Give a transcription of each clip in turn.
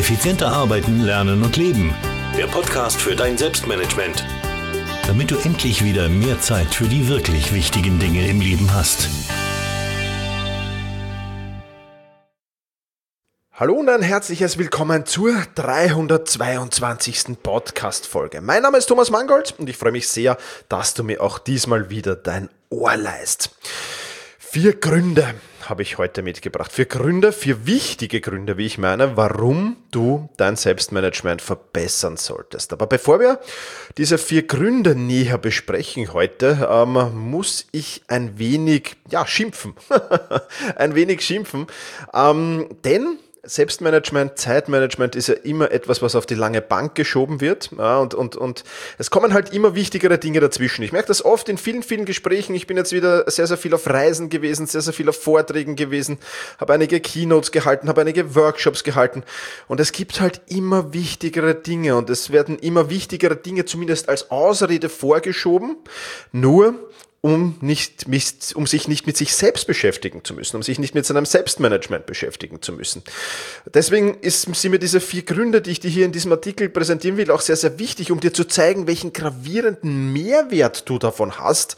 Effizienter arbeiten, lernen und leben. Der Podcast für dein Selbstmanagement. Damit du endlich wieder mehr Zeit für die wirklich wichtigen Dinge im Leben hast. Hallo und ein herzliches Willkommen zur 322. Podcast-Folge. Mein Name ist Thomas Mangold und ich freue mich sehr, dass du mir auch diesmal wieder dein Ohr leihst. 4 Gründe habe ich heute mitgebracht. 4 Gründe, 4 wichtige Gründe, wie ich meine, warum du dein Selbstmanagement verbessern solltest. Aber bevor wir diese 4 Gründe näher besprechen heute, muss ich ein wenig schimpfen. Ein wenig schimpfen, denn Selbstmanagement, Zeitmanagement ist ja immer etwas, was auf die lange Bank geschoben wird, und es kommen halt immer wichtigere Dinge dazwischen. Ich merke das oft in vielen Gesprächen. Ich bin jetzt wieder sehr viel auf Reisen gewesen, sehr viel auf Vorträgen gewesen, habe einige Keynotes gehalten, habe einige Workshops gehalten und es gibt halt immer wichtigere Dinge und es werden immer wichtigere Dinge zumindest als Ausrede vorgeschoben, nur um sich nicht mit sich selbst beschäftigen zu müssen, um sich nicht mit seinem Selbstmanagement beschäftigen zu müssen. Deswegen sind mir diese 4 Gründe, die ich dir hier in diesem Artikel präsentieren will, auch sehr wichtig, um dir zu zeigen, welchen gravierenden Mehrwert du davon hast,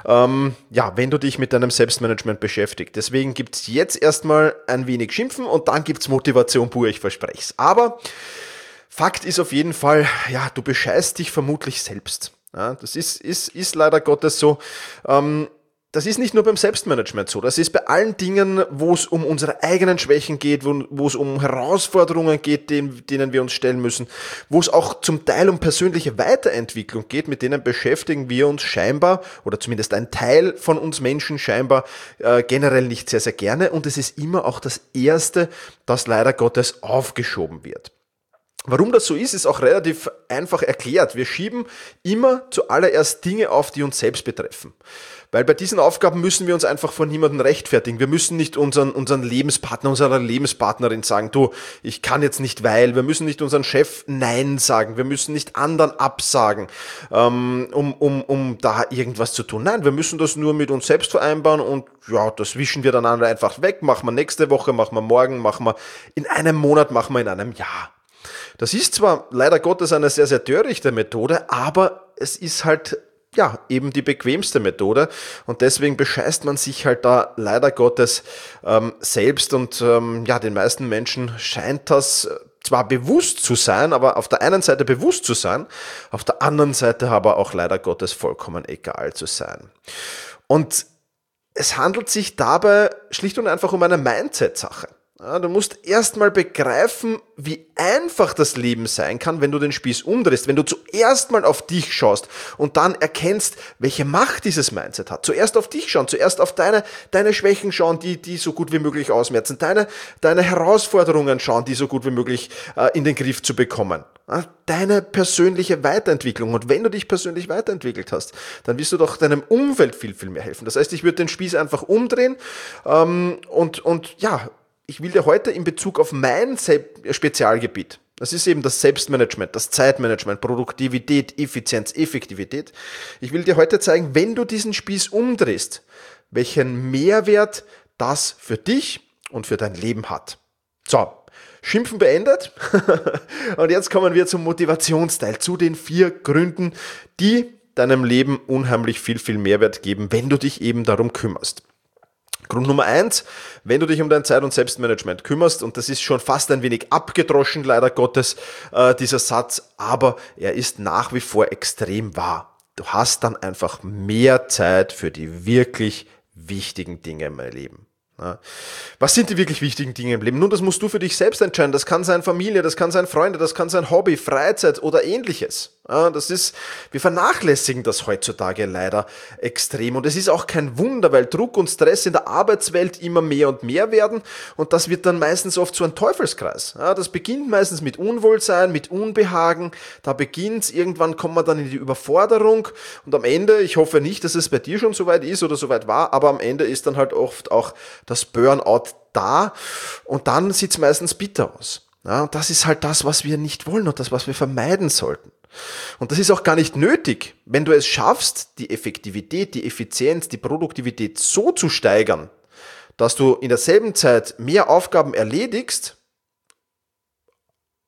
wenn du dich mit deinem Selbstmanagement beschäftigst. Deswegen gibt's jetzt erstmal ein wenig Schimpfen und dann gibt's Motivation pur, ich verspreche es. Aber Fakt ist auf jeden Fall, du bescheißt dich vermutlich selbst. Ja, das ist leider Gottes so. Das ist nicht nur beim Selbstmanagement so, das ist bei allen Dingen, wo es um unsere eigenen Schwächen geht, wo es um Herausforderungen geht, denen wir uns stellen müssen, wo es auch zum Teil um persönliche Weiterentwicklung geht, mit denen beschäftigen wir uns scheinbar, oder zumindest ein Teil von uns Menschen scheinbar, generell nicht sehr gerne, und es ist immer auch das Erste, das leider Gottes aufgeschoben wird. Warum das so ist auch relativ einfach erklärt. Wir schieben immer zuallererst Dinge auf, die uns selbst betreffen. Weil bei diesen Aufgaben müssen wir uns einfach vor niemandem rechtfertigen. Wir müssen nicht unseren Lebenspartner, unserer Lebenspartnerin sagen, du, ich kann jetzt nicht, weil. Wir müssen nicht unseren Chef Nein sagen. Wir müssen nicht anderen absagen, um da irgendwas zu tun. Nein, wir müssen das nur mit uns selbst vereinbaren und das wischen wir dann einfach weg. Machen wir nächste Woche, machen wir morgen, machen wir in einem Monat, machen wir in einem Jahr. Das ist zwar leider Gottes eine sehr törichte Methode, aber es ist halt eben die bequemste Methode und deswegen bescheißt man sich halt da leider Gottes selbst und den meisten Menschen scheint das zwar bewusst zu sein, aber auf der einen Seite bewusst zu sein, auf der anderen Seite aber auch leider Gottes vollkommen egal zu sein. Und es handelt sich dabei schlicht und einfach um eine Mindset-Sache. Ja, du musst erstmal begreifen, wie einfach das Leben sein kann, wenn du den Spieß umdrehst, wenn du zuerst mal auf dich schaust und dann erkennst, welche Macht dieses Mindset hat. Zuerst auf dich schauen, zuerst auf deine Schwächen schauen, die so gut wie möglich ausmerzen, deine Herausforderungen schauen, die so gut wie möglich in den Griff zu bekommen. Ja, deine persönliche Weiterentwicklung. Und wenn du dich persönlich weiterentwickelt hast, dann wirst du doch deinem Umfeld viel mehr helfen. Das heißt, ich würde den Spieß einfach umdrehen ich will dir heute in Bezug auf mein Spezialgebiet, das ist eben das Selbstmanagement, das Zeitmanagement, Produktivität, Effizienz, Effektivität. Ich will dir heute zeigen, wenn du diesen Spieß umdrehst, welchen Mehrwert das für dich und für dein Leben hat. So, Schimpfen beendet. Und jetzt kommen wir zum Motivationsteil, zu den 4 Gründen, die deinem Leben unheimlich viel Mehrwert geben, wenn du dich eben darum kümmerst. Grund Nummer 1, wenn du dich um dein Zeit- und Selbstmanagement kümmerst, und das ist schon fast ein wenig abgedroschen, leider Gottes, dieser Satz, aber er ist nach wie vor extrem wahr. Du hast dann einfach mehr Zeit für die wirklich wichtigen Dinge im Leben. Ja. Was sind die wirklich wichtigen Dinge im Leben? Nun, das musst du für dich selbst entscheiden. Das kann sein Familie, das kann sein Freunde, das kann sein Hobby, Freizeit oder ähnliches. Ja, wir vernachlässigen das heutzutage leider extrem. Und es ist auch kein Wunder, weil Druck und Stress in der Arbeitswelt immer mehr und mehr werden. Und das wird dann meistens oft so ein Teufelskreis. Ja, das beginnt meistens mit Unwohlsein, mit Unbehagen. Da beginnt's. Irgendwann kommt man dann in die Überforderung. Und am Ende, ich hoffe nicht, dass es bei dir schon soweit ist oder soweit war, aber am Ende ist dann halt oft auch das Burnout da. Und dann sieht's meistens bitter aus. Ja, und das ist halt das, was wir nicht wollen und das, was wir vermeiden sollten. Und das ist auch gar nicht nötig, wenn du es schaffst, die Effektivität, die Effizienz, die Produktivität so zu steigern, dass du in derselben Zeit mehr Aufgaben erledigst,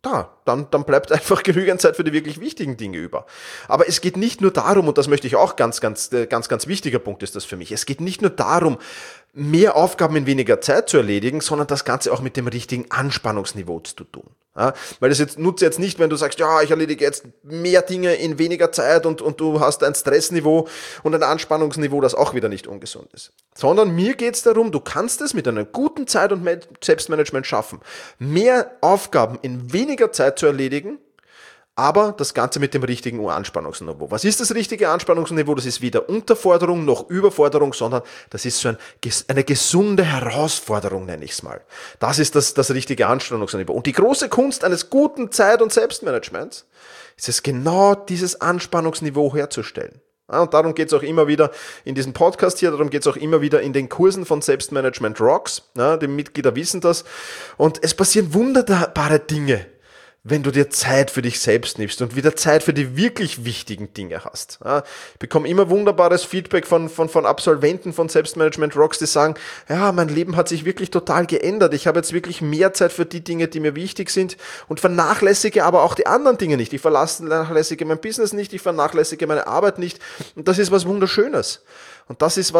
dann bleibt einfach genügend Zeit für die wirklich wichtigen Dinge über. Aber es geht nicht nur darum, und das möchte ich auch ganz wichtiger Punkt ist das für mich, es geht nicht nur darum, mehr Aufgaben in weniger Zeit zu erledigen, sondern das Ganze auch mit dem richtigen Anspannungsniveau zu tun. Ja, weil das nutzt jetzt nicht, wenn du sagst, ja, ich erledige jetzt mehr Dinge in weniger Zeit und du hast ein Stressniveau und ein Anspannungsniveau, das auch wieder nicht ungesund ist. Sondern mir geht es darum, du kannst es mit einer guten Zeit und Selbstmanagement schaffen, mehr Aufgaben in weniger Zeit zu erledigen, aber das Ganze mit dem richtigen Anspannungsniveau. Was ist das richtige Anspannungsniveau? Das ist weder Unterforderung noch Überforderung, sondern das ist so eine gesunde Herausforderung, nenne ich es mal. Das ist das richtige Anspannungsniveau. Und die große Kunst eines guten Zeit- und Selbstmanagements ist es, genau dieses Anspannungsniveau herzustellen. Ja, und darum geht es auch immer wieder in diesem Podcast hier, darum geht es auch immer wieder in den Kursen von Selbstmanagement Rocks. Ja, die Mitglieder wissen das. Und es passieren wunderbare Dinge, wenn du dir Zeit für dich selbst nimmst und wieder Zeit für die wirklich wichtigen Dinge hast. Ja, ich bekomme immer wunderbares Feedback von Absolventen von Selbstmanagement Rocks, die sagen, ja, mein Leben hat sich wirklich total geändert. Ich habe jetzt wirklich mehr Zeit für die Dinge, die mir wichtig sind und vernachlässige aber auch die anderen Dinge nicht. Ich vernachlässige mein Business nicht, ich vernachlässige meine Arbeit nicht. Und das ist was Wunderschönes. Und das ist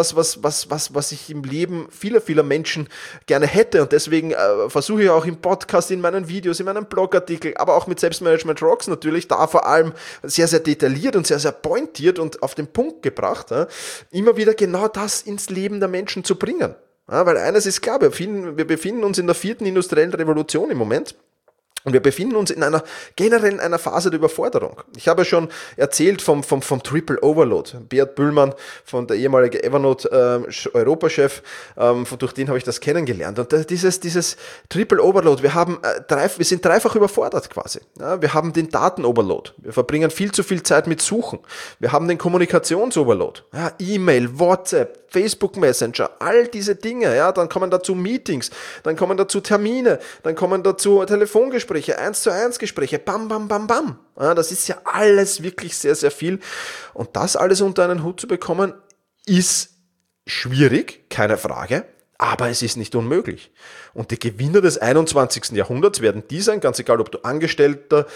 was ich im Leben vieler Menschen gerne hätte. Und deswegen versuche ich auch im Podcast, in meinen Videos, in meinem Blogartikel, aber auch mit Selbstmanagement Rocks natürlich, da vor allem sehr, sehr detailliert und sehr, sehr pointiert und auf den Punkt gebracht, immer wieder genau das ins Leben der Menschen zu bringen. Ja, weil eines ist klar, wir befinden uns in der 4. industriellen Revolution im Moment. Und wir befinden uns in einer Phase der Überforderung. Ich habe schon erzählt vom Triple Overload. Beat Bühlmann, der ehemalige Evernote Europachef, durch den habe ich das kennengelernt. Und dieses Triple Overload, wir sind dreifach überfordert quasi. Ja, wir haben den Daten-Overload. Wir verbringen viel zu viel Zeit mit Suchen. Wir haben den Kommunikations-Overload. Ja, E-Mail, WhatsApp, Facebook Messenger, all diese Dinge. Ja, dann kommen dazu Meetings, dann kommen dazu Termine, dann kommen dazu Telefongespräche, 1:1 Gespräche, bam, bam, bam, bam. Ja, das ist ja alles wirklich sehr, sehr viel. Und das alles unter einen Hut zu bekommen, ist schwierig, keine Frage, aber es ist nicht unmöglich. Und die Gewinner des 21. Jahrhunderts werden die sein, ganz egal, ob du Angestellte,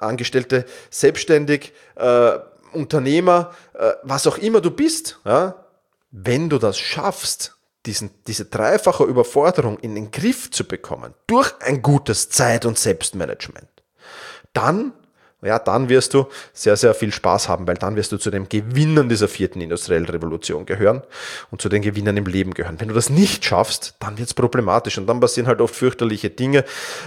selbstständig, Unternehmer, was auch immer du bist, ja, wenn du das schaffst, diese dreifache Überforderung in den Griff zu bekommen, durch ein gutes Zeit- und Selbstmanagement, dann wirst du sehr, sehr viel Spaß haben, weil dann wirst du zu den Gewinnern dieser 4. industriellen Revolution gehören und zu den Gewinnern im Leben gehören. Wenn du das nicht schaffst, dann wird es problematisch und dann passieren halt oft fürchterliche Dinge,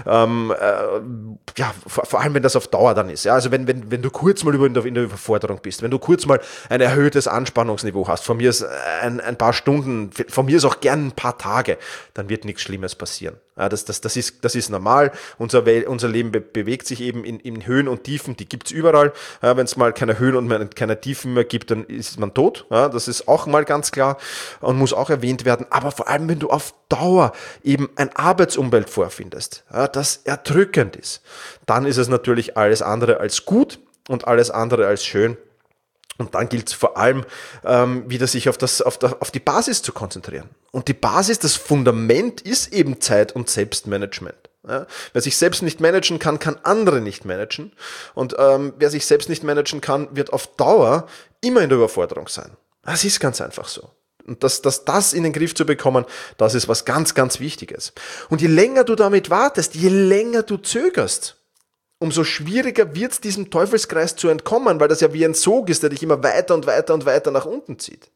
vor allem wenn das auf Dauer dann ist. Ja, also wenn du kurz mal in der Überforderung bist, wenn du kurz mal ein erhöhtes Anspannungsniveau hast, von mir ist ein paar Stunden, von mir ist auch gern ein paar Tage, dann wird nichts Schlimmes passieren. Ja, das ist normal. Unser Leben bewegt sich eben in Höhen und Tiefen, die gibt's überall. Ja, wenn es mal keine Höhen und keine Tiefen mehr gibt, dann ist man tot. Ja, das ist auch mal ganz klar und muss auch erwähnt werden. Aber vor allem, wenn du auf Dauer eben ein Arbeitsumfeld vorfindest, ja, das erdrückend ist, dann ist es natürlich alles andere als gut und alles andere als schön. Und dann gilt es vor allem, wieder sich auf die Basis zu konzentrieren. Und die Basis, das Fundament ist eben Zeit- und Selbstmanagement. Ja? Wer sich selbst nicht managen kann, kann andere nicht managen. Und wer sich selbst nicht managen kann, wird auf Dauer immer in der Überforderung sein. Das ist ganz einfach so. Und das in den Griff zu bekommen, das ist was ganz, ganz Wichtiges. Und je länger du damit wartest, je länger du zögerst, umso schwieriger wird es, diesem Teufelskreis zu entkommen, weil das ja wie ein Sog ist, der dich immer weiter und weiter und weiter nach unten zieht.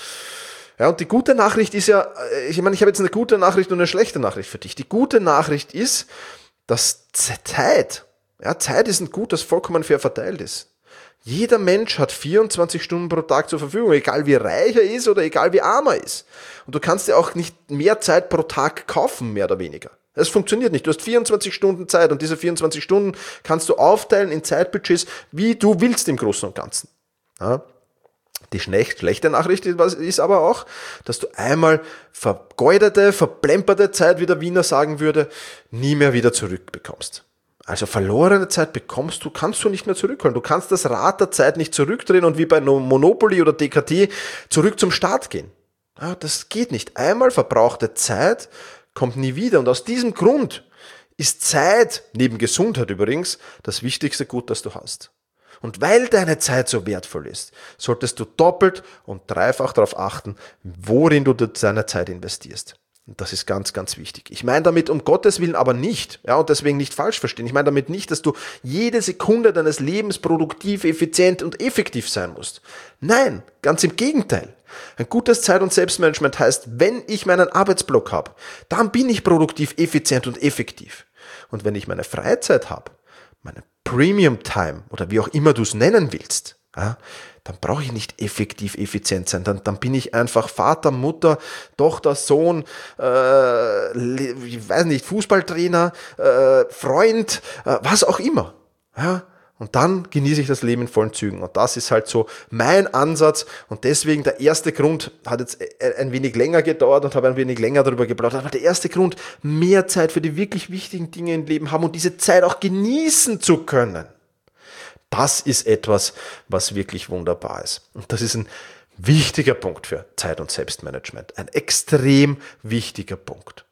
Ja, und die gute Nachricht ist ja, ich habe jetzt eine gute Nachricht und eine schlechte Nachricht für dich. Die gute Nachricht ist, dass Zeit ist ein Gut, das vollkommen fair verteilt ist. Jeder Mensch hat 24 Stunden pro Tag zur Verfügung, egal wie reich er ist oder egal wie arm er ist. Und du kannst dir auch nicht mehr Zeit pro Tag kaufen, mehr oder weniger. Es funktioniert nicht. Du hast 24 Stunden Zeit und diese 24 Stunden kannst du aufteilen in Zeitbudgets, wie du willst im Großen und Ganzen. Ja. Die schlechte Nachricht ist aber auch, dass du einmal vergeudete, verplemperte Zeit, wie der Wiener sagen würde, nie mehr wieder zurückbekommst. Also verlorene Zeit kannst du nicht mehr zurückholen. Du kannst das Rad der Zeit nicht zurückdrehen und wie bei Monopoly oder DKT zurück zum Start gehen. Ja, das geht nicht. Einmal verbrauchte Zeit kommt nie wieder. Und aus diesem Grund ist Zeit, neben Gesundheit übrigens, das wichtigste Gut, das du hast. Und weil deine Zeit so wertvoll ist, solltest du doppelt und dreifach darauf achten, worin du deine Zeit investierst. Und das ist ganz, ganz wichtig. Ich meine damit um Gottes Willen aber nicht, und deswegen nicht falsch verstehen, ich meine damit nicht, dass du jede Sekunde deines Lebens produktiv, effizient und effektiv sein musst. Nein, ganz im Gegenteil. Ein gutes Zeit- und Selbstmanagement heißt, wenn ich meinen Arbeitsblock habe, dann bin ich produktiv, effizient und effektiv. Und wenn ich meine Freizeit habe, meine Premium Time oder wie auch immer du es nennen willst, dann brauche ich nicht effektiv effizient sein. Dann bin ich einfach Vater, Mutter, Tochter, Sohn, ich weiß nicht, Fußballtrainer, Freund, was auch immer. Ja? Und dann genieße ich das Leben in vollen Zügen. Und das ist halt so mein Ansatz. Und deswegen der erste Grund, hat jetzt ein wenig länger gedauert und habe ein wenig länger darüber geplaudert, aber der erste Grund, mehr Zeit für die wirklich wichtigen Dinge im Leben haben und diese Zeit auch genießen zu können. Das ist etwas, was wirklich wunderbar ist. Und das ist ein wichtiger Punkt für Zeit- und Selbstmanagement. Ein extrem wichtiger Punkt.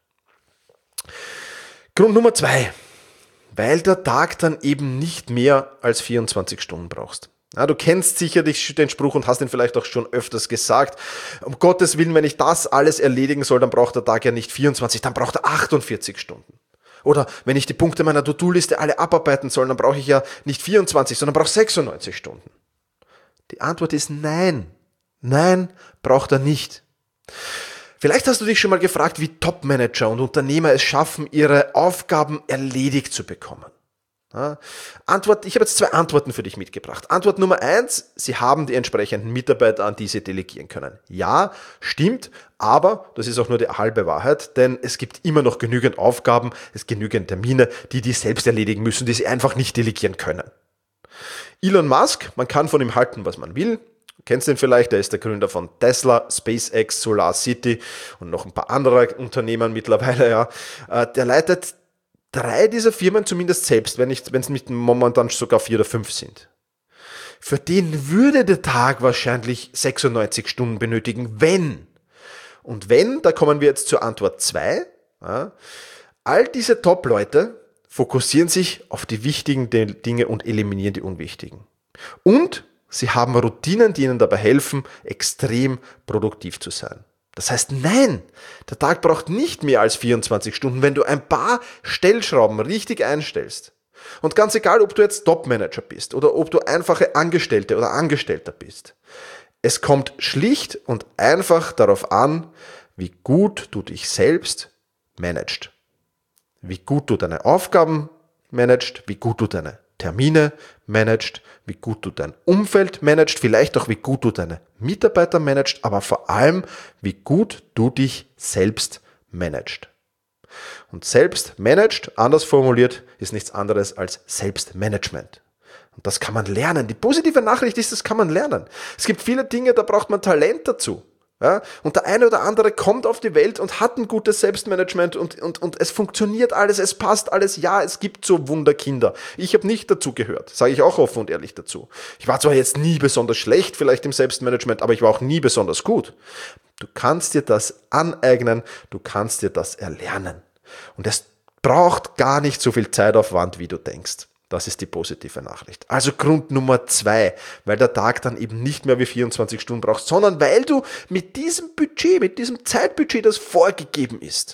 Grund Nummer 2. Weil der Tag dann eben nicht mehr als 24 Stunden brauchst. Ja, du kennst sicherlich den Spruch und hast ihn vielleicht auch schon öfters gesagt. Um Gottes Willen, wenn ich das alles erledigen soll, dann braucht der Tag ja nicht 24, dann braucht er 48 Stunden. Oder wenn ich die Punkte meiner To-Do-Liste alle abarbeiten soll, dann brauche ich ja nicht 24, sondern brauche 96 Stunden. Die Antwort ist nein. Nein, braucht er nicht. Vielleicht hast du dich schon mal gefragt, wie Top-Manager und Unternehmer es schaffen, ihre Aufgaben erledigt zu bekommen. Ja, ich habe jetzt 2 Antworten für dich mitgebracht. Antwort Nummer 1, sie haben die entsprechenden Mitarbeiter, an die sie delegieren können. Ja, stimmt, aber das ist auch nur die halbe Wahrheit, denn es gibt immer noch genügend Aufgaben, es gibt genügend Termine, die selbst erledigen müssen, die sie einfach nicht delegieren können. Elon Musk, man kann von ihm halten, was man will. Du kennst ihn vielleicht, er ist der Gründer von Tesla, SpaceX, SolarCity und noch ein paar andere Unternehmen mittlerweile. Ja. Der leitet 3 dieser Firmen zumindest selbst, wenn es nicht momentan sogar 4 oder 5 sind. Für den würde der Tag wahrscheinlich 96 Stunden benötigen, wenn. Und wenn, da kommen wir jetzt zur Antwort 2. Ja, all diese Top-Leute fokussieren sich auf die wichtigen Dinge und eliminieren die unwichtigen. Und sie haben Routinen, die ihnen dabei helfen, extrem produktiv zu sein. Das heißt, nein, der Tag braucht nicht mehr als 24 Stunden, wenn du ein paar Stellschrauben richtig einstellst. Und ganz egal, ob du jetzt Top-Manager bist oder ob du einfache Angestellte oder Angestellter bist. Es kommt schlicht und einfach darauf an, wie gut du dich selbst managst. Wie gut du deine Aufgaben managst, wie gut du deine Termine managst, wie gut du dein Umfeld managst, vielleicht auch wie gut du deine Mitarbeiter managst, aber vor allem, wie gut du dich selbst managst. Und selbst managed, anders formuliert, ist nichts anderes als Selbstmanagement. Und das kann man lernen. Die positive Nachricht ist, das kann man lernen. Es gibt viele Dinge, da braucht man Talent dazu. Ja, und der eine oder andere kommt auf die Welt und hat ein gutes Selbstmanagement und es funktioniert alles, es passt alles. Ja, es gibt so Wunderkinder. Ich habe nicht dazu gehört, sage ich auch offen und ehrlich dazu. Ich war zwar jetzt nie besonders schlecht vielleicht im Selbstmanagement, aber ich war auch nie besonders gut. Du kannst dir das aneignen, du kannst dir das erlernen. Und es braucht gar nicht so viel Zeitaufwand, wie du denkst. Das ist die positive Nachricht. Also Grund Nummer 2, weil der Tag dann eben nicht mehr wie 24 Stunden brauchst, sondern weil du mit diesem Budget, mit diesem Zeitbudget, das vorgegeben ist,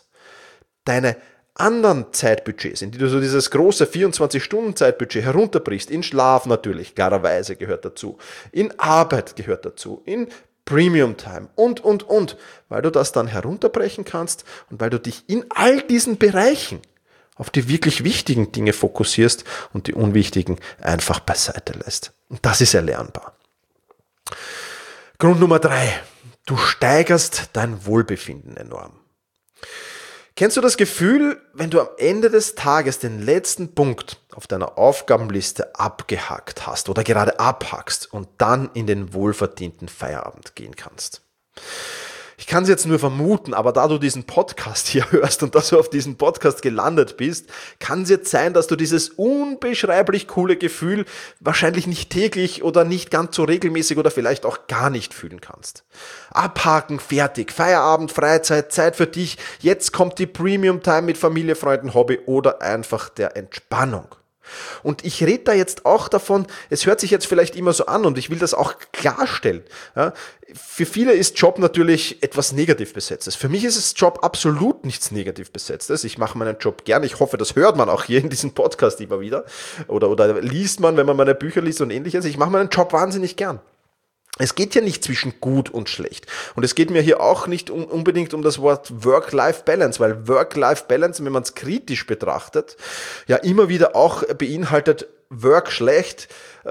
deine anderen Zeitbudgets, in die du so dieses große 24-Stunden-Zeitbudget herunterbrichst, in Schlaf natürlich, klarerweise gehört dazu, in Arbeit gehört dazu, in Premium Time und, weil du das dann herunterbrechen kannst und weil du dich in all diesen Bereichen auf die wirklich wichtigen Dinge fokussierst und die unwichtigen einfach beiseite lässt. Und das ist erlernbar. Grund Nummer 3. Du steigerst dein Wohlbefinden enorm. Kennst du das Gefühl, wenn du am Ende des Tages den letzten Punkt auf deiner Aufgabenliste abgehakt hast oder gerade abhackst und dann in den wohlverdienten Feierabend gehen kannst? Ich kann es jetzt nur vermuten, aber da du diesen Podcast hier hörst und dass du auf diesen Podcast gelandet bist, kann es jetzt sein, dass du dieses unbeschreiblich coole Gefühl wahrscheinlich nicht täglich oder nicht ganz so regelmäßig oder vielleicht auch gar nicht fühlen kannst. Abhaken, fertig, Feierabend, Freizeit, Zeit für dich, jetzt kommt die Premium-Time mit Familie, Freunden, Hobby oder einfach der Entspannung. Und ich rede da jetzt auch davon, es hört sich jetzt vielleicht immer so an und ich will das auch klarstellen. Ja, für viele ist Job natürlich etwas negativ Besetztes. Für mich ist es Job absolut nichts negativ Besetztes. Ich mache meinen Job gerne. Ich hoffe, das hört man auch hier in diesem Podcast immer wieder. Oder liest man, wenn man meine Bücher liest und ähnliches. Ich mache meinen Job wahnsinnig gern. Es geht ja nicht zwischen gut und schlecht. Und es geht mir hier auch nicht unbedingt um das Wort Work-Life-Balance, weil Work-Life-Balance, wenn man es kritisch betrachtet, ja immer wieder auch beinhaltet Work schlecht,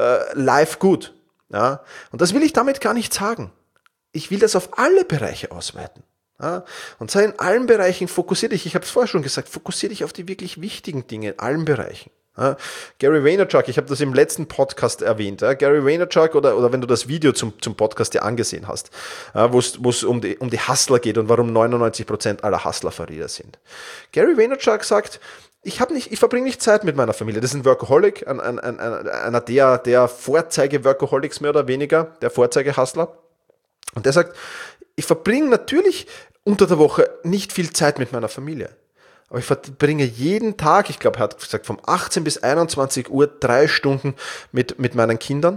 Life gut. Ja? Und das will ich damit gar nicht sagen. Ich will das auf alle Bereiche ausweiten. Ja? Und sei in allen Bereichen fokussier dich, ich habe es vorher schon gesagt, fokussier dich auf die wirklich wichtigen Dinge in allen Bereichen. Ja, Gary Vaynerchuk, ich habe das im letzten Podcast erwähnt, ja, Gary Vaynerchuk oder wenn du das Video zum Podcast dir angesehen hast, wo es um die Hustler geht und warum 99% aller Hustler Verlierer sind. Gary Vaynerchuk sagt, ich verbringe nicht Zeit mit meiner Familie. Das ist ein Workaholic, einer der Vorzeige-Workaholics mehr oder weniger, der Vorzeige-Hustler. Und der sagt, ich verbringe natürlich unter der Woche nicht viel Zeit mit meiner Familie. Aber ich verbringe jeden Tag, ich glaube, er hat gesagt, von 18 bis 21 Uhr 3 Stunden mit meinen Kindern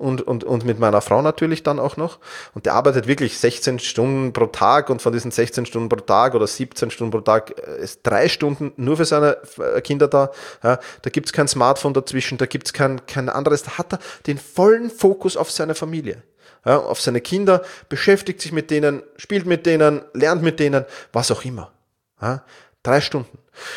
und mit meiner Frau natürlich dann auch noch. Und der arbeitet wirklich 16 Stunden pro Tag und von diesen 16 Stunden pro Tag oder 17 Stunden pro Tag ist 3 Stunden nur für seine Kinder da. Ja, da gibt's kein Smartphone dazwischen, da gibt's kein anderes. Da hat er den vollen Fokus auf seine Familie. Ja, auf seine Kinder, beschäftigt sich mit denen, spielt mit denen, lernt mit denen, was auch immer. Ja, 3 Stunden.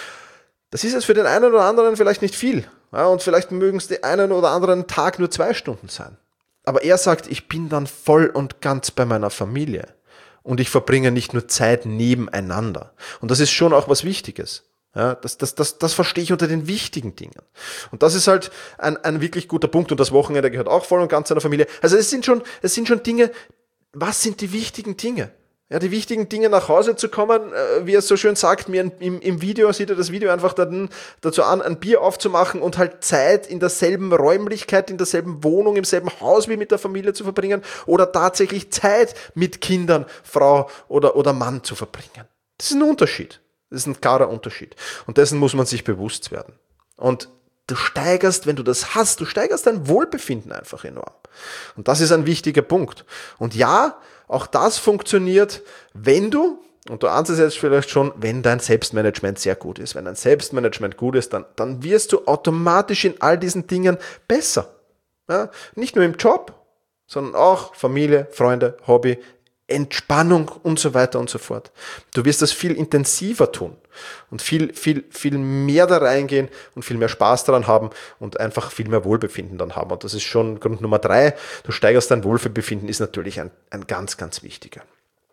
Das ist jetzt für den einen oder anderen vielleicht nicht viel. Ja, und vielleicht mögen es den einen oder anderen Tag nur 2 Stunden sein. Aber er sagt, ich bin dann voll und ganz bei meiner Familie. Und ich verbringe nicht nur Zeit nebeneinander. Und das ist schon auch was Wichtiges. Ja, das verstehe ich unter den wichtigen Dingen. Und das ist halt ein wirklich guter Punkt. Und das Wochenende gehört auch voll und ganz seiner Familie. Also es sind schon Dinge, was sind die wichtigen Dinge? Ja, die wichtigen Dinge nach Hause zu kommen, wie er so schön sagt, mir im Video sieht er das Video einfach dazu an, ein Bier aufzumachen und halt Zeit in derselben Räumlichkeit, in derselben Wohnung, im selben Haus wie mit der Familie zu verbringen oder tatsächlich Zeit mit Kindern, Frau oder Mann zu verbringen. Das ist ein Unterschied. Das ist ein klarer Unterschied. Und dessen muss man sich bewusst werden. Und du steigerst, wenn du das hast, du steigerst dein Wohlbefinden einfach enorm. Und das ist ein wichtiger Punkt. Und ja, auch das funktioniert, wenn du, und du ahnst es jetzt vielleicht schon, wenn dein Selbstmanagement sehr gut ist. Wenn dein Selbstmanagement gut ist, dann wirst du automatisch in all diesen Dingen besser. Ja? Nicht nur im Job, sondern auch Familie, Freunde, Hobby, Entspannung und so weiter und so fort. Du wirst das viel intensiver tun und viel mehr da reingehen und viel mehr Spaß daran haben und einfach viel mehr Wohlbefinden dann haben. Und das ist schon Grund Nummer 3. Du steigerst dein Wohlbefinden, ist natürlich ein ganz, ganz wichtiger.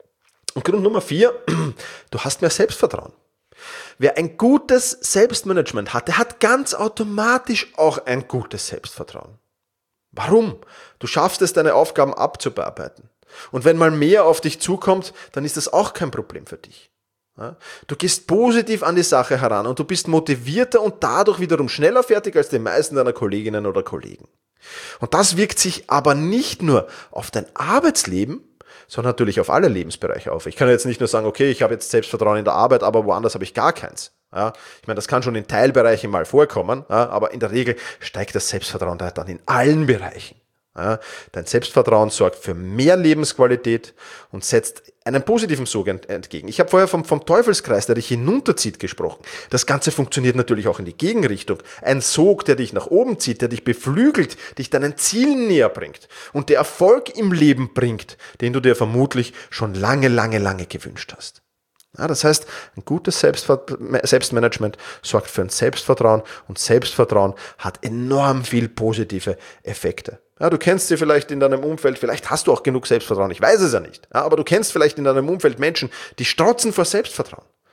Und Grund Nummer 4, du hast mehr Selbstvertrauen. Wer ein gutes Selbstmanagement hat, der hat ganz automatisch auch ein gutes Selbstvertrauen. Warum? Du schaffst es, deine Aufgaben abzubearbeiten. Und wenn mal mehr auf dich zukommt, dann ist das auch kein Problem für dich. Ja? Du gehst positiv an die Sache heran und du bist motivierter und dadurch wiederum schneller fertig als die meisten deiner Kolleginnen oder Kollegen. Und das wirkt sich aber nicht nur auf dein Arbeitsleben, sondern natürlich auf alle Lebensbereiche auf. Ich kann jetzt nicht nur sagen, okay, ich habe jetzt Selbstvertrauen in der Arbeit, aber woanders habe ich gar keins. Ja, ich meine, das kann schon in Teilbereichen mal vorkommen, ja, aber in der Regel steigt das Selbstvertrauen dann in allen Bereichen. Ja, dein Selbstvertrauen sorgt für mehr Lebensqualität und setzt einen positiven Sog entgegen. Ich habe vorher vom Teufelskreis, der dich hinunterzieht, gesprochen. Das Ganze funktioniert natürlich auch in die Gegenrichtung. Ein Sog, der dich nach oben zieht, der dich beflügelt, dich deinen Zielen näher bringt und der Erfolg im Leben bringt, den du dir vermutlich schon lange gewünscht hast. Ja, das heißt, ein gutes Selbstmanagement sorgt für ein Selbstvertrauen und Selbstvertrauen hat enorm viel positive Effekte. Ja, du kennst sie vielleicht in deinem Umfeld, vielleicht hast du auch genug Selbstvertrauen, ich weiß es ja nicht, ja, aber du kennst vielleicht in deinem Umfeld Menschen, die strotzen vor Selbstvertrauen.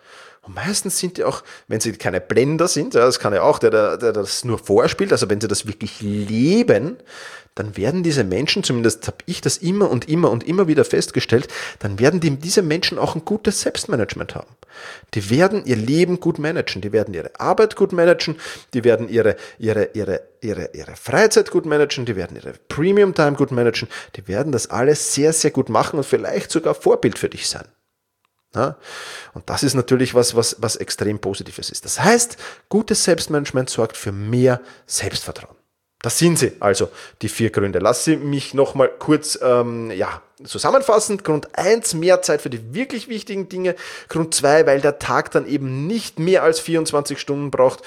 Und meistens sind die auch, wenn sie keine Blender sind, ja, das kann ja auch der das nur vorspielt, also wenn sie das wirklich leben, dann werden diese Menschen, zumindest habe ich das immer und immer wieder festgestellt, dann werden diese Menschen auch ein gutes Selbstmanagement haben. Die werden ihr Leben gut managen, die werden ihre Arbeit gut managen, die werden ihre Freizeit gut managen, die werden ihre Premium Time gut managen, die werden das alles sehr, sehr gut machen und vielleicht sogar Vorbild für dich sein. Ja? Und das ist natürlich was extrem Positives ist. Das heißt, gutes Selbstmanagement sorgt für mehr Selbstvertrauen. Das sind sie, also die 4 Gründe. Lass sie mich nochmal kurz zusammenfassen. Grund 1, mehr Zeit für die wirklich wichtigen Dinge. Grund 2, weil der Tag dann eben nicht mehr als 24 Stunden braucht.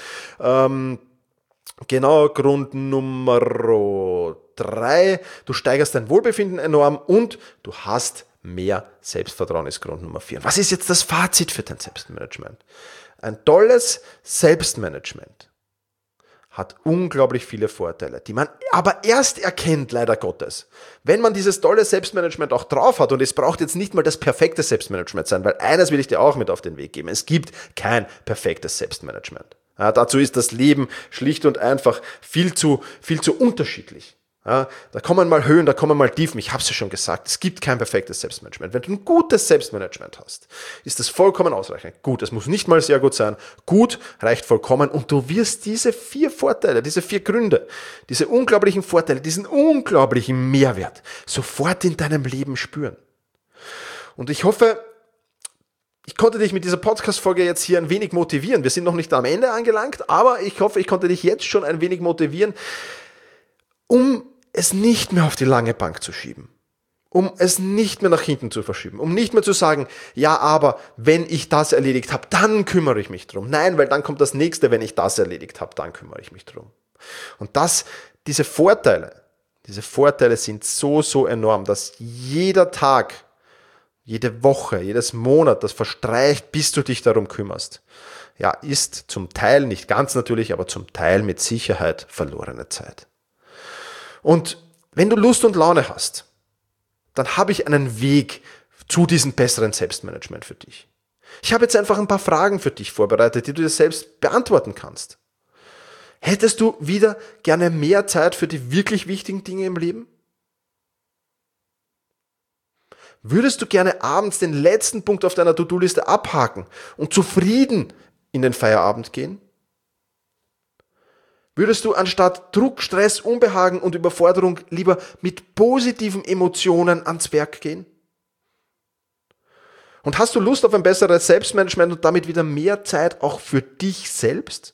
Grund Nummer 3, du steigerst dein Wohlbefinden enorm und du hast mehr Selbstvertrauen ist Grund Nummer 4. Was ist jetzt das Fazit für dein Selbstmanagement? Ein tolles Selbstmanagement hat unglaublich viele Vorteile, die man aber erst erkennt, leider Gottes, wenn man dieses tolle Selbstmanagement auch drauf hat. Und es braucht jetzt nicht mal das perfekte Selbstmanagement sein, weil eines will ich dir auch mit auf den Weg geben. Es gibt kein perfektes Selbstmanagement. Ja, dazu ist das Leben schlicht und einfach viel zu unterschiedlich. Ja, da kommen mal Höhen, da kommen mal Tiefen. Ich habe es ja schon gesagt, es gibt kein perfektes Selbstmanagement. Wenn du ein gutes Selbstmanagement hast, ist das vollkommen ausreichend. Gut, es muss nicht mal sehr gut sein. Gut reicht vollkommen und du wirst diese 4 Vorteile, diese 4 Gründe, diese unglaublichen Vorteile, diesen unglaublichen Mehrwert sofort in deinem Leben spüren. Und ich hoffe, ich konnte dich mit dieser Podcast-Folge jetzt hier ein wenig motivieren. Wir sind noch nicht am Ende angelangt, aber ich hoffe, ich konnte dich jetzt schon ein wenig motivieren, um es nicht mehr auf die lange Bank zu schieben, um es nicht mehr nach hinten zu verschieben, um nicht mehr zu sagen, ja, aber wenn ich das erledigt habe, dann kümmere ich mich drum. Nein, weil dann kommt das nächste, wenn ich das erledigt habe, dann kümmere ich mich drum. Und diese Vorteile sind so enorm, dass jeder Tag, jede Woche, jedes Monat, das verstreicht, bis du dich darum kümmerst, ja, ist zum Teil, nicht ganz natürlich, aber zum Teil mit Sicherheit verlorene Zeit. Und wenn du Lust und Laune hast, dann habe ich einen Weg zu diesem besseren Selbstmanagement für dich. Ich habe jetzt einfach ein paar Fragen für dich vorbereitet, die du dir selbst beantworten kannst. Hättest du wieder gerne mehr Zeit für die wirklich wichtigen Dinge im Leben? Würdest du gerne abends den letzten Punkt auf deiner To-Do-Liste abhaken und zufrieden in den Feierabend gehen? Würdest du anstatt Druck, Stress, Unbehagen und Überforderung lieber mit positiven Emotionen ans Werk gehen? Und hast du Lust auf ein besseres Selbstmanagement und damit wieder mehr Zeit auch für dich selbst?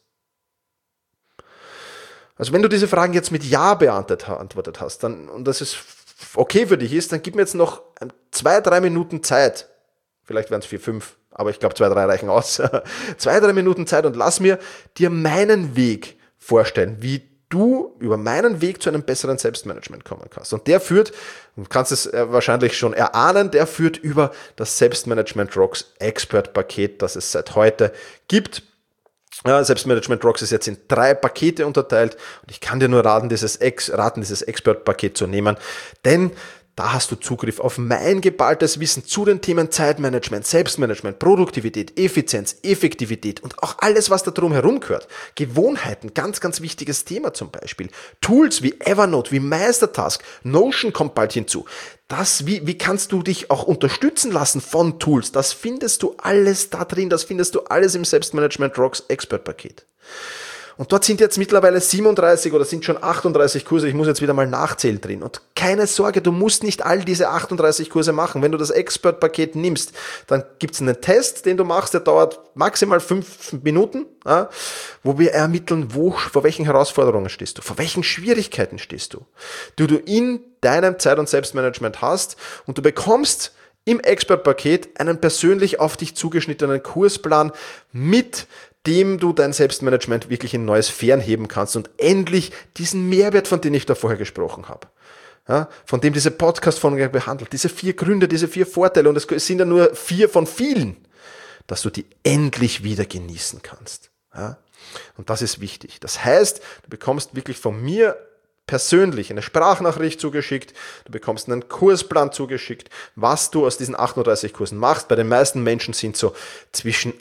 Also wenn du diese Fragen jetzt mit Ja beantwortet hast, und das ist okay für dich ist, dann gib mir jetzt noch 2-3 Minuten Zeit. Vielleicht wären es 4-5, aber ich glaube 2-3 reichen aus. 2-3 Minuten Zeit und lass mir dir meinen Weg vorstellen, wie du über meinen Weg zu einem besseren Selbstmanagement kommen kannst. Und der führt, du kannst es wahrscheinlich schon erahnen, der führt über das Selbstmanagement Rocks Expert Paket, das es seit heute gibt. Ja, Selbstmanagement Rocks ist jetzt in 3 Pakete unterteilt und ich kann dir nur raten, dieses Expert-Paket zu nehmen, denn da hast du Zugriff auf mein geballtes Wissen zu den Themen Zeitmanagement, Selbstmanagement, Produktivität, Effizienz, Effektivität und auch alles, was da drum herum gehört. Gewohnheiten, ganz, ganz wichtiges Thema zum Beispiel. Tools wie Evernote, wie Meistertask, Notion kommt bald hinzu. Wie kannst du dich auch unterstützen lassen von Tools? Das findest du alles da drin, das findest du alles im Selbstmanagement Rocks Expert Paket. Und dort sind jetzt mittlerweile 37 oder sind schon 38 Kurse, ich muss jetzt wieder mal nachzählen drin. Und keine Sorge, du musst nicht all diese 38 Kurse machen. Wenn du das Expert-Paket nimmst, dann gibt's einen Test, den du machst, der dauert maximal 5 Minuten, ja, wo wir ermitteln, vor welchen Herausforderungen stehst du, vor welchen Schwierigkeiten stehst du, die du in deinem Zeit- und Selbstmanagement hast, und du bekommst im Expert-Paket einen persönlich auf dich zugeschnittenen Kursplan, mit dem du dein Selbstmanagement wirklich in neue Sphären heben kannst und endlich diesen Mehrwert, von dem ich da vorher gesprochen habe, ja, von dem diese Podcast-Folge behandelt, diese 4 Gründe, diese 4 Vorteile, und es sind ja nur 4 von vielen, dass du die endlich wieder genießen kannst. Ja? Und das ist wichtig. Das heißt, du bekommst wirklich von mir persönlich eine Sprachnachricht zugeschickt, du bekommst einen Kursplan zugeschickt, was du aus diesen 38 Kursen machst. Bei den meisten Menschen sind so zwischen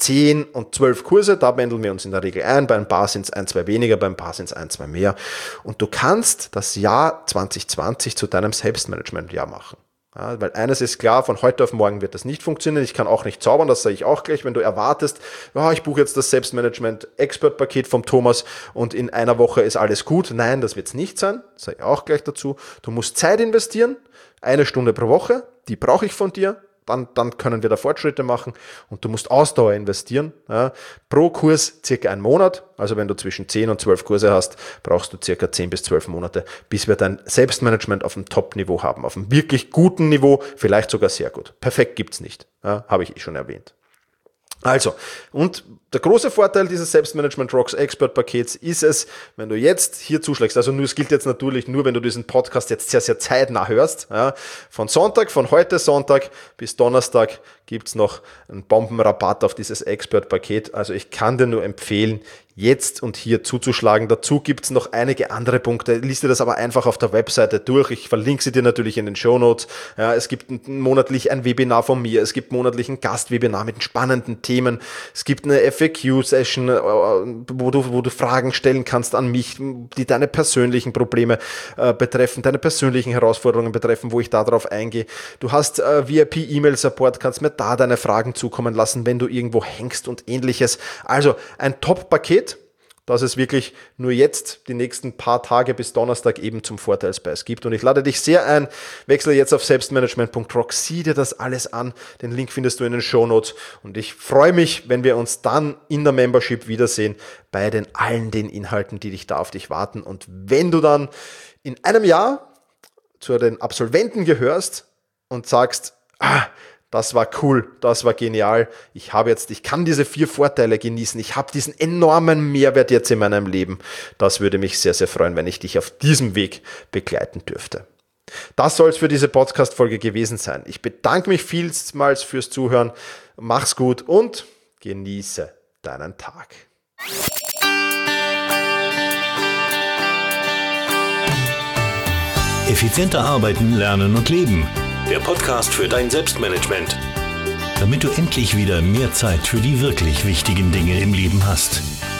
10 und 12 Kurse, da pendeln wir uns in der Regel ein, bei ein paar sind es 1, 2 weniger, bei ein paar sind es 1, 2 mehr. Und du kannst das Jahr 2020 zu deinem Selbstmanagement-Jahr machen. Ja, weil eines ist klar, von heute auf morgen wird das nicht funktionieren. Ich kann auch nicht zaubern, das sage ich auch gleich. Wenn du erwartest, ich buche jetzt das Selbstmanagement-Expert-Paket vom Thomas und in einer Woche ist alles gut. Nein, das wird es nicht sein, das sage ich auch gleich dazu. Du musst Zeit investieren, 1 Stunde pro Woche, die brauche ich von dir. Dann können wir da Fortschritte machen und du musst Ausdauer investieren. Ja, pro Kurs circa 1 Monat. Also wenn du zwischen 10 und 12 Kurse hast, brauchst du circa 10 bis 12 Monate, bis wir dein Selbstmanagement auf dem Top-Niveau haben. Auf einem wirklich guten Niveau, vielleicht sogar sehr gut. Perfekt gibt's nicht, ja, habe ich schon erwähnt. Also, und der große Vorteil dieses Selbstmanagement Rocks Expert Pakets ist es, wenn du jetzt hier zuschlägst, also es gilt jetzt natürlich nur, wenn du diesen Podcast jetzt sehr, sehr zeitnah hörst, ja, von heute Sonntag bis Donnerstag gibt's noch einen Bombenrabatt auf dieses Expert Paket, also ich kann dir nur empfehlen, jetzt und hier zuzuschlagen. Dazu gibt's noch einige andere Punkte. Lies dir das aber einfach auf der Webseite durch. Ich verlinke sie dir natürlich in den Shownotes. Ja, es gibt monatlich ein Webinar von mir. Es gibt monatlich ein Gastwebinar mit spannenden Themen. Es gibt eine FAQ-Session, wo du Fragen stellen kannst an mich, die deine persönlichen Probleme betreffen, deine persönlichen Herausforderungen betreffen, wo ich da drauf eingehe. Du hast VIP-E-Mail-Support, kannst mir da deine Fragen zukommen lassen, wenn du irgendwo hängst und ähnliches. Also ein Top-Paket, dass es wirklich nur jetzt die nächsten paar Tage bis Donnerstag eben zum Vorteilspreis gibt. Und ich lade dich sehr ein, wechsle jetzt auf selbstmanagement.rock, sieh dir das alles an. Den Link findest du in den Shownotes. Und ich freue mich, wenn wir uns dann in der Membership wiedersehen bei allen den Inhalten, die da auf dich warten. Und wenn du dann in einem Jahr zu den Absolventen gehörst und sagst, das war cool, das war genial. Ich kann diese 4 Vorteile genießen. Ich habe diesen enormen Mehrwert jetzt in meinem Leben. Das würde mich sehr, sehr freuen, wenn ich dich auf diesem Weg begleiten dürfte. Das soll es für diese Podcast-Folge gewesen sein. Ich bedanke mich vielmals fürs Zuhören. Mach's gut und genieße deinen Tag. Effizienter arbeiten, lernen und leben. Der Podcast für dein Selbstmanagement. Damit du endlich wieder mehr Zeit für die wirklich wichtigen Dinge im Leben hast.